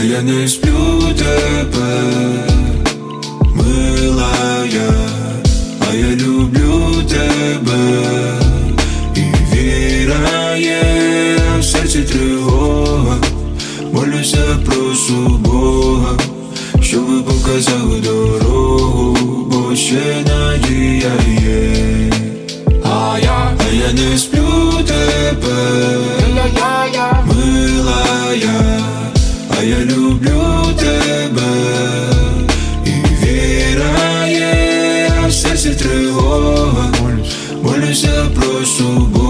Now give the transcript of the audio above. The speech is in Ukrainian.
я не сплю тепер, милая, а я люблю тебе. І віра є, в серці тривога, молюся, прошу Бога, щоб показав дорогу, бо ще надія є. А я не сплю тепер, милая, а я люблю тебе. І віра є, в серці тривога, молюся, прошу Бога,